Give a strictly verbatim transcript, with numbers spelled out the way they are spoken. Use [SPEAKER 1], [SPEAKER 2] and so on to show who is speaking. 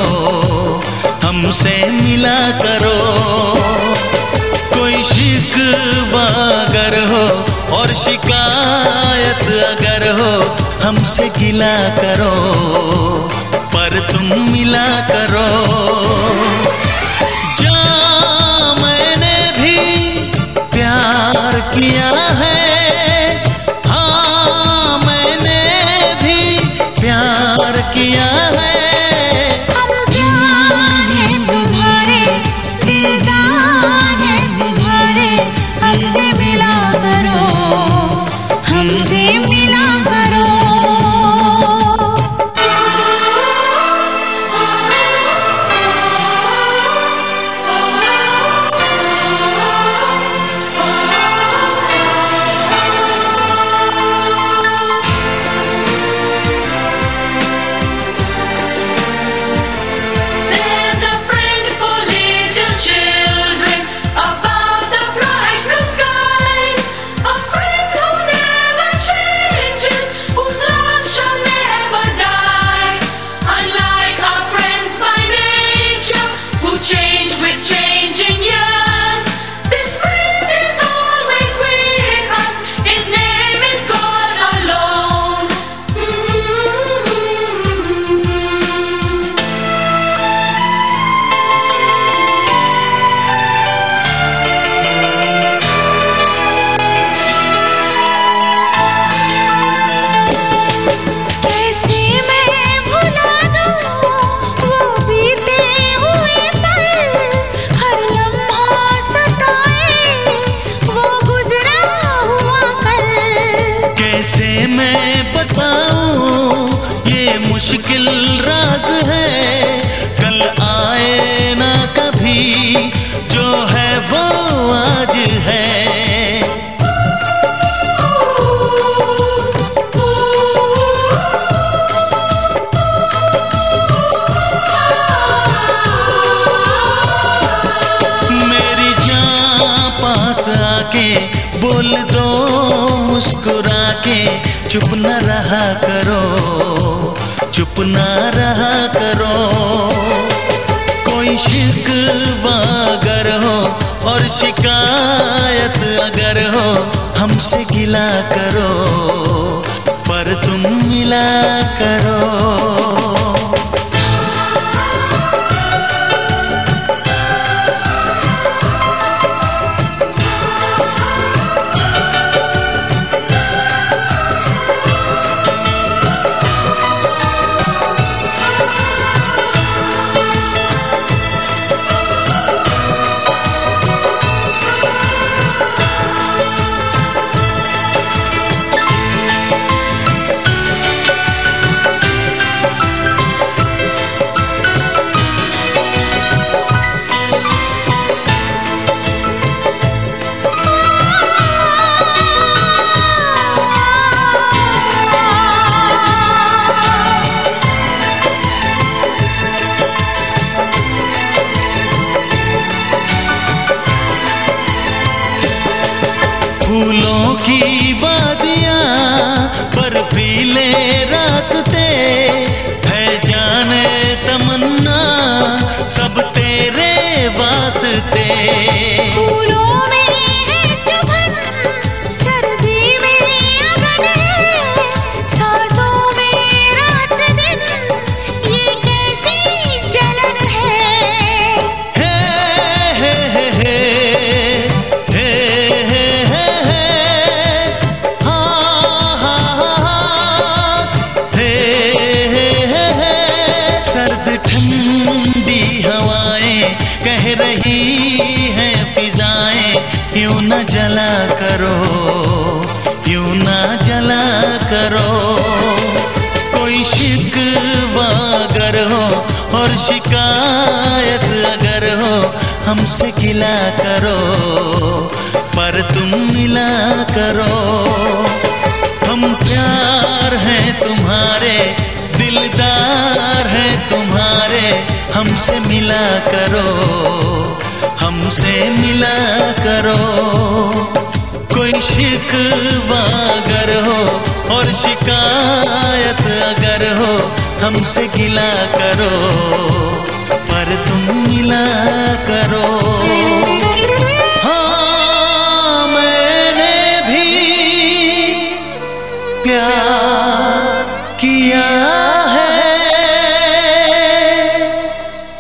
[SPEAKER 1] हमसे मिला करो। कोई शिकवा अगर हो और शिकायत अगर हो, हमसे गिला करो पर तुम मिला करो। जा मैंने भी प्यार किया है, हाँ मैंने भी प्यार किया है।
[SPEAKER 2] हम प्यार है तुम्हारे, दिलदार है तुम्हारे, हमसे मिला करो, हमसे मिला करो।
[SPEAKER 1] कैसे मैं बताऊं ये मुश्किल राज है, कल आए ना कभी जो है वो आज है। मेरी जान पास आके बोल दो मुस्कुरा के, चुप न रहा करो, चुप न रहा करो। कोई शिकवा अगर हो और शिकायत अगर हो, हमसे गिला करो पर तुम मिला करो। फूलों की वादियाँ बर्फीले रास्ते है, जाने तमन्ना सब तेरे वास्ते।
[SPEAKER 2] फूलों में है चुभन, सर्दी में अगन है, सांसों में रात दिन ये कैसी जलन है।
[SPEAKER 1] हे हे हे हे कह रही है फिजाएं, यूं न जला करो, यूं न जला करो। कोई शिकवा अगर हो और शिकायत अगर हो, हमसे गिला करो पर तुम मिला करो। हम प्यार हैं तुम्हारे, दिलदार हैं तुम्हारे, हमसे मिला करो, हमसे मिला करो। कोई शिकवा अगर हो और शिकायत अगर हो, हमसे गिला करो